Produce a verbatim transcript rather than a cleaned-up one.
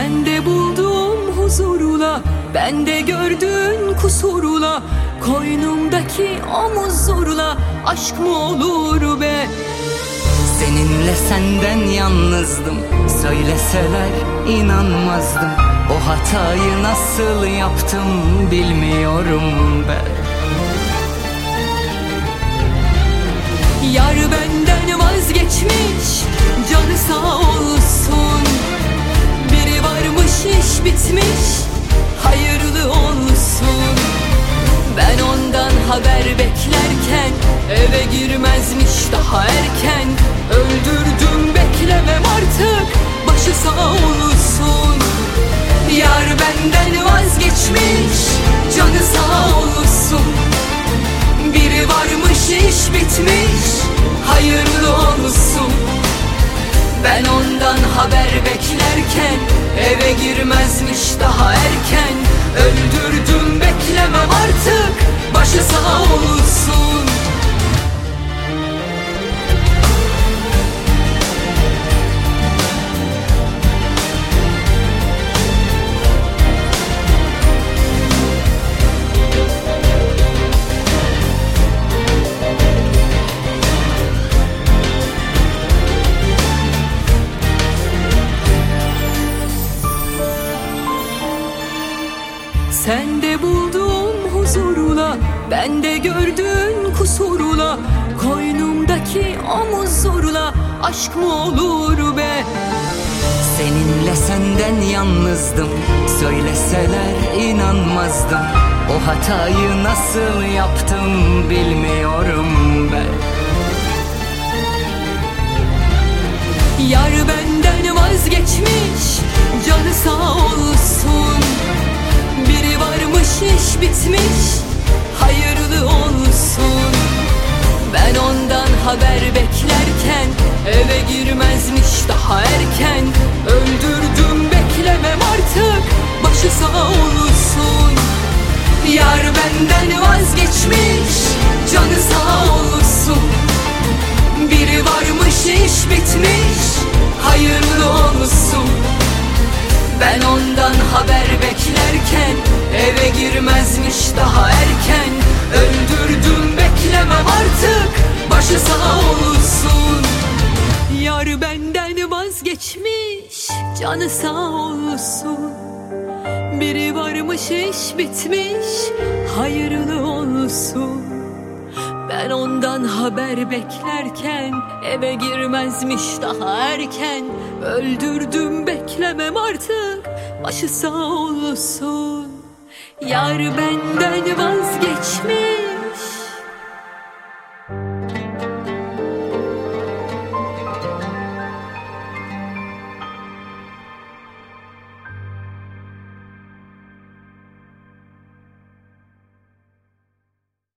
Sende buldum huzurla, bende gördün kusurla. Koynumdaki omuzurla aşk mı olur be? Seninle senden yalnızdım, söyleseler inanmazdım. O hatayı nasıl yaptım bilmiyorum ben. Yar benden vazgeçmiş, canı sağ olsun. Biri varmış iş bitmiş, hayırlı olsun. Ben ondan haber beklerken eve girmezmiş daha erken. Öldürdüm beklemem artık, başı sağ olsun. Yar benden vazgeçmiş, canı sağ olsun. Biri varmış iş bitmiş, hayırlı olsun. Ben ondan haber beklerken eve girmezmiş daha erken. Öldürdüm beklemem artık, başı sağ olsun. Sende buldum huzurla, bende gördün kusurla. Koynumdaki omuzurla aşk mı olur be? Seninle senden yalnızdım, söyleseler inanmazdım. O hatayı nasıl yaptım bilmiyorum ben. Yar benden vazgeçmiş, canı sağ olsun. Biri varmış iş bitmiş, hayırlı olsun. Ben ondan haber beklerken eve girmezmiş daha erken. Öldürdüm beklemem artık, başı sağ olsun. Yar benden vazgeçmiş, canı sağ olsun. Biri varmış iş bitmiş, hayırlı olsun. Ben ondan haber beklerken eve girmezmiş daha erken. Öldürdüm beklemem artık, başı sağ olsun. Yar benden vazgeçmiş, canı sağ olsun. Biri varmış iş bitmiş, hayırlı olsun. Ben ondan haber beklerken eve girmezmiş daha erken. Öldürdüm beklemem artık, başı sağ olsun. Yar benden vazgeçmiş,